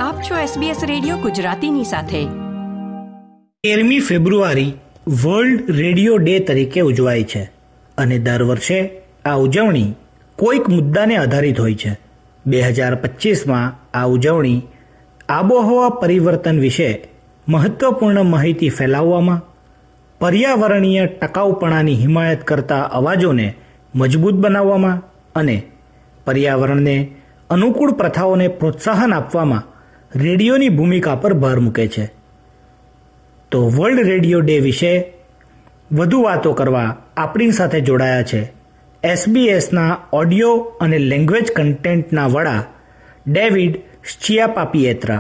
આપ છો SBS radio ગુજરાતીની સાથે. 13મી ફેબ્રુઆરી વર્લ્ડ રેડિયો ડે તરીકે ઉજવાય છે અને દર વર્ષે આ ઉજવણી કોઈક મુદ્દાને આધારિત હોય છે. 2025માં આ ઉજવણી આબોહવા પરિવર્તન વિશે મહત્વપૂર્ણ માહિતી ફેલાવવામાં, પર્યાવરણીય ટકાઉપણાની હિમાયત કરતા અવાજોને મજબૂત બનાવવામાં અને પર્યાવરણને અનુકૂળ પ્રથાઓને પ્રોત્સાહન આપવામાં રેડિયોની ભૂમિકા પર ભાર મૂકે છે. તો વર્લ્ડ રેડિયો ડે વિશે વધુ વાતો કરવા આપણી સાથે જોડાયા છે SBSના ઓડિયો અને લેંગ્વેજ કન્ટેન્ટના વડા ડેવિડ સ્ચિયાપાપિએત્રા.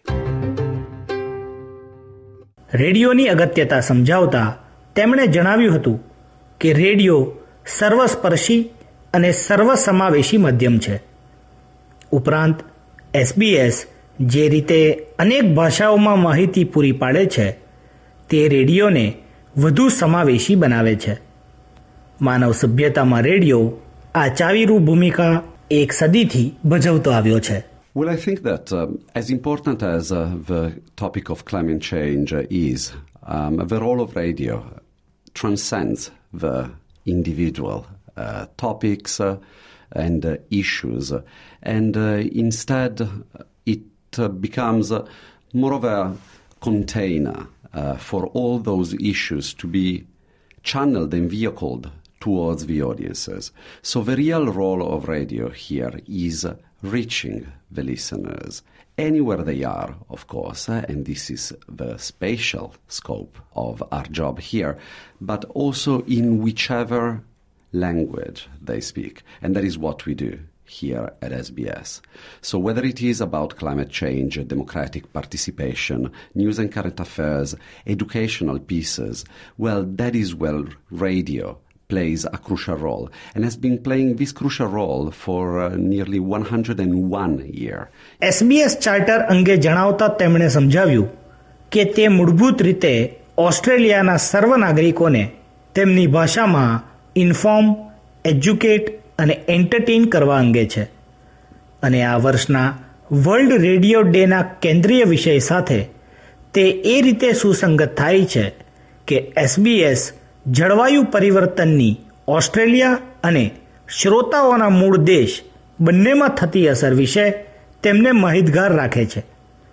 રેડિયોની અગત્યતા સમજાવતા તેમણે જણાવ્યું હતું કે રેડિયો સર્વસ્પર્શી અને સર્વસમાવેશી માધ્યમ છે. ઉપરાંત SBS જે રીતે અનેક ભાષાઓમાં માહિતી પૂરી પાડે છે તે રેડિયોને વધુ સમાવેશી બનાવે છે. માનવ સભ્યતામાં રેડિયો આ ચાવીરૂપ ભૂમિકા એક સદીથી ભજવતો આવ્યો છે. Well, I think that as important as the topic of climate change is, the role of radio transcends the individual topics and issues, and instead it becomes more of a container for all those issues to be channeled and vehicled towards the audiences. So the real role of radio here is reaching the listeners anywhere they are, of course, and this is the spatial scope of our job here, but also in whichever language they speak, and that is what we do here at SBS. So whether it is about climate change, democratic participation, news and current affairs, educational pieces, well, that is where radio plays a crucial role and has been playing this crucial role for nearly 101 years. SBS charter અંગે જણાવતા તેમણે સમજાવ્યું કે તે મૂળભૂત રીતે ઓસ્ટ્રેલિયાના સર્વ નાગરિકોને તેમની ભાષામાં ઇન્ફોર્મ, એજ્યુકેટ અને એન્ટરટેઇન કરવા અંગે છે અને આ વર્ષના વર્લ્ડ રેડિયો ડેના કેન્દ્રીય વિષય સાથે તે એ રીતે સુસંગત થાય છે કે SBS જળવાયુ પરિવર્તનની ઓસ્ટ્રેલિયા અને શ્રોતાઓના મૂળ દેશ બંનેમાં થતી અસર વિશે તેમને માહિતગાર રાખે છે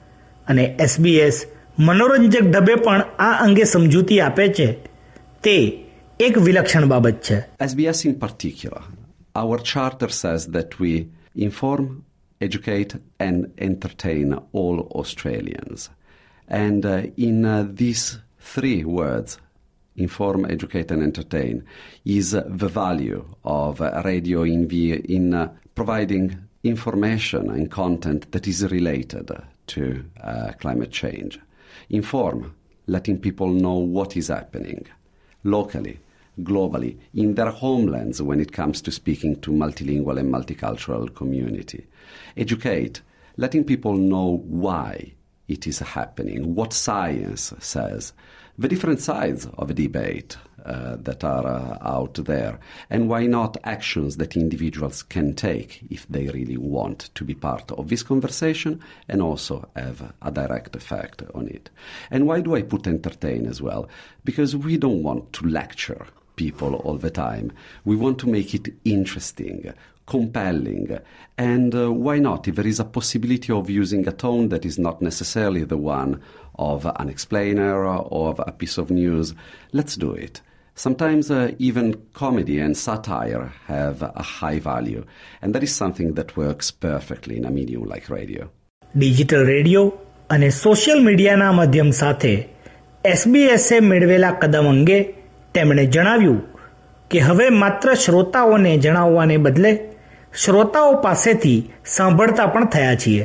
અને SBS મનોરંજક ઢબે પણ આ અંગે સમજૂતી આપે છે. તે એક વિલક્ષણ બાબત છે. SBS in particular, our charter says that we inform, educate and entertain all Australians. And in these three words, inform, educate and entertain, is the value of radio in providing information and content that is related to climate change. Inform, letting people know what is happening locally, globally, in their homelands when it comes to speaking to multilingual and multicultural community. Educate, letting people know why it is happening, what science says, the different sides of a debate that are out there, and why not actions that individuals can take if they really want to be part of this conversation and also have a direct effect on it. And why do I put entertain as well? Because we don't want to lecture people all the time. We want to make it interesting, compelling, and why not, if there is a possibility of using a tone that is not necessarily the one of an explainer or of a piece of news, let's do it. Sometimes even comedy and satire have a high value, and that is something that works perfectly in a medium like radio. Digital radio અને social મીડિયાના માધ્યમ સાથે SBSએ મેળવેલા કદમ અંગે તેમણે જણાવ્યું કે હવે માત્ર શ્રોતાઓને જણાવવાને બદલે શ્રોતાઓ પાસેથી સાંભળતા પણ થયા છીએ.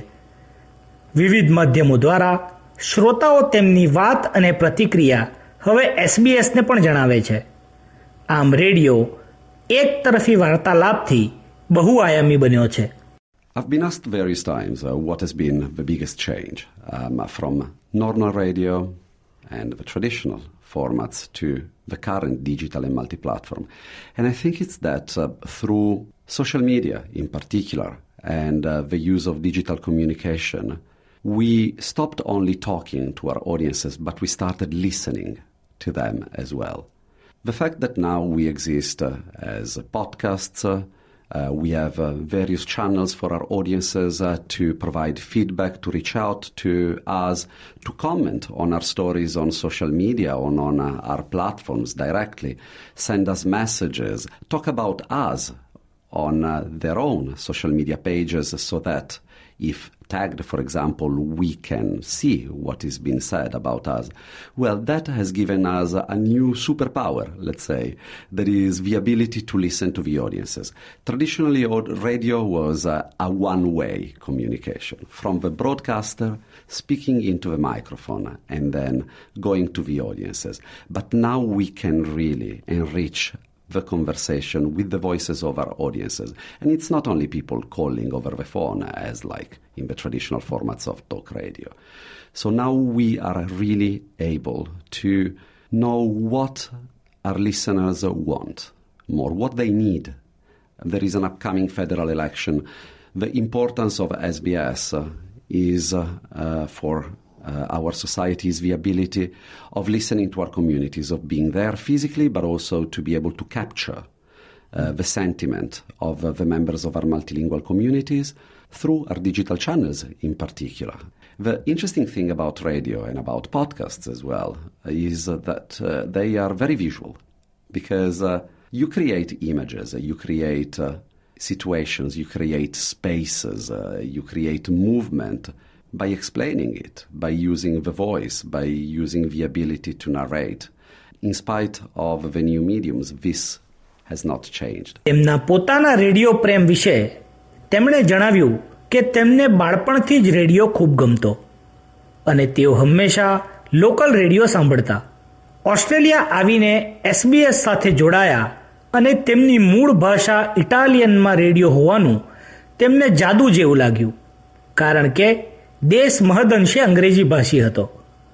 વિવિધ માધ્યમો દ્વારા શ્રોતાઓ તેમની વાત અને પ્રતિક્રિયા હવે SBSને પણ જણાવે છે. આમ રેડિયો એક તરફી વાર્તાલાપથી બહુઆયામી બન્યો છે. I've been asked various times what has been the biggest change from normal radio and the traditional formats to the current digital and multi-platform. And I think it's that through social media in particular and the use of digital communication, we stopped only talking to our audiences, but we started listening to them as well. The fact that now we exist as podcasts, we have various channels for our audiences to provide feedback, to reach out to us, to comment on our stories on social media, on our platforms directly, send us messages, talk about us on their own social media pages so that if tagged, for example, we can see what is being said about us. Well, that has given us a new superpower, let's say, that is the ability to listen to the audiences. Traditionally, radio was a one-way communication, from the broadcaster speaking into the microphone and then going to the audiences. But now we can really enrich the conversation with the voices of our audiences. And it's not only people calling over the phone as like in the traditional formats of talk radio. So now we are really able to know what our listeners want more, what they need. There is an upcoming federal election. The importance of SBS is for our society is the ability of listening to our communities, of being there physically, but also to be able to capture the sentiment of the members of our multilingual communities through our digital channels in particular. The interesting thing about radio and about podcasts as well is that they are very visual, because you create images, you create situations, you create spaces, you create movement by explaining it, by using the voice, by using the ability to narrate. In spite of the new mediums, this has not changed. તેમના પોતાના radio પ્રેમ વિશે તેમણે જણાવ્યું કે તેમને બાળપણથી જ radio ખૂબ ગમતો અને તેઓ હંમેશા લોકલ રેડિયો સાંભળતા. ઓસ્ટ્રેલિયા આવીને SBS સાથે જોડાયા અને તેમની મૂળ ભાષા ઇટાલિયનમાં રેડિયો હોવાનું તેમને જાદુ જેવું લાગ્યું, કારણ કે દેશ મહદઅંશે અંગ્રેજી ભાષી હતો.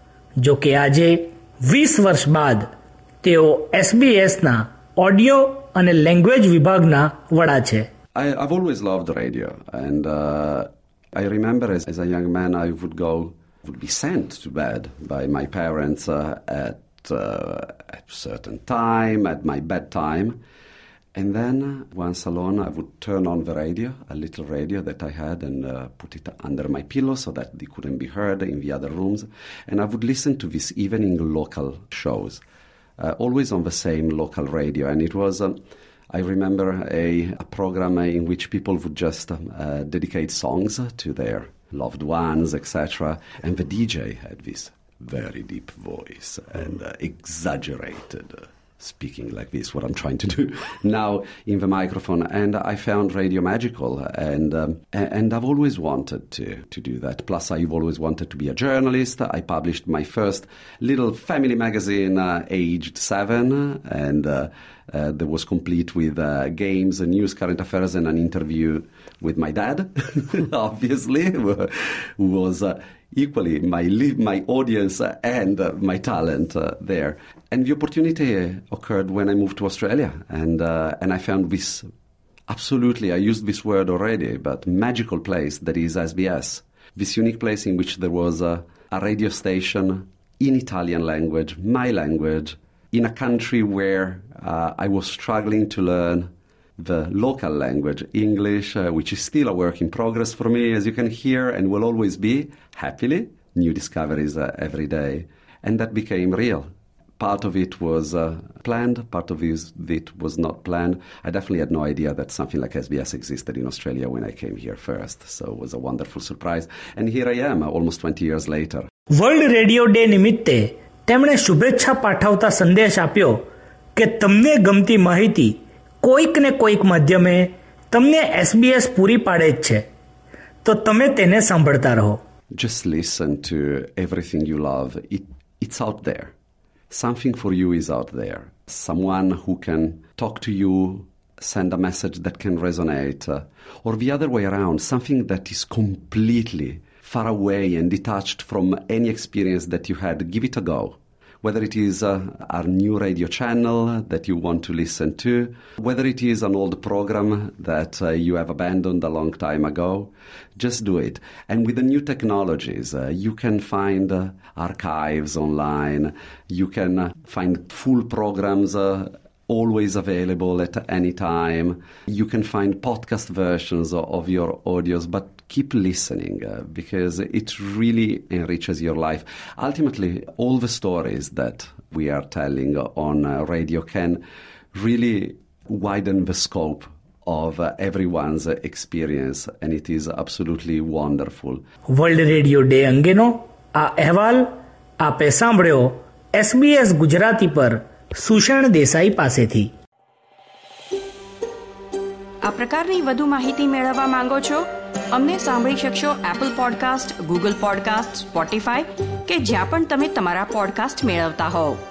જો કે આજે 20 વર્ષ બાદ તેઓ SBSના ઓડિયો અને લેંગ્વેજ વિભાગના વડા છે. I've always loved radio, and I remember as a young man I would be sent to bed by my parents at a certain time, at my bedtime. And then, once alone, I would turn on the radio, a little radio that I had, and put it under my pillow so that they couldn't be heard in the other rooms. And I would listen to these evening local shows, always on the same local radio. And it was, I remember, a program in which people would just dedicate songs to their loved ones, etc. And the DJ had this very deep voice and exaggerated speaking like this, what I'm trying to do now in the microphone. And I found radio magical, and I've always wanted to do that. Plus, I've always wanted to be a journalist. I published my first little family magazine aged 7, and that was complete with games, news, current affairs, and an interview with my dad, obviously, who was equally my audience and my talent there. And the opportunity occurred when I moved to Australia, and I found this absolutely, I used this word already, but magical place that is SBS. This unique place in which there was a radio station in Italian language, my language, in a country where I was struggling to learn the local language, English, which is still a work in progress for me, as you can hear, and will always be, happily, new discoveries every day. And that became real. Part of it was planned, part of it was not planned. I definitely had no idea that something like SBS existed in Australia when I came here first. So it was a wonderful surprise. And here I am, almost 20 years later. World radio day નિમિત્તે તેમણે શુભેચ્છા પાઠવતા સંદેશ આપ્યો કે તમને ગમતી માહિતી કોઈક ને કોઈક માધ્યમે તમને SBS પૂરી પાડે જ છે, તો તમે તેને સાંભળતા રહો. Just listen to everything you love. It's out there. Something for you is out there. Someone who can talk to you, send a message that can resonate, or the other way around, something that is completely far away and detached from any experience that you had. Give it a go. whether it is our new radio channel that you want to listen to, whether it is an old program that you have abandoned a long time ago, just do it. And with the new technologies, you can find archives online, you can find full programs always available at any time. You can find podcast versions of your audios, but keep listening because it really enriches your life. Ultimately, all the stories that we are telling on radio can really widen the scope of everyone's experience, and it is absolutely wonderful. World radio day અંગેનો આ અહેવાલ આપે સાંભળ્યો SBS Gujarati પર સુષણ દેસાઈ પાસેથી. આ પ્રકારની વધુ માહિતી મેળવવા માંગો છો? અમને સાંભળી શકશો Apple podcast, Google podcast, Spotify કે જ્યાં પણ તમે તમારા પોડકાસ્ટ મેળવતા હોવ.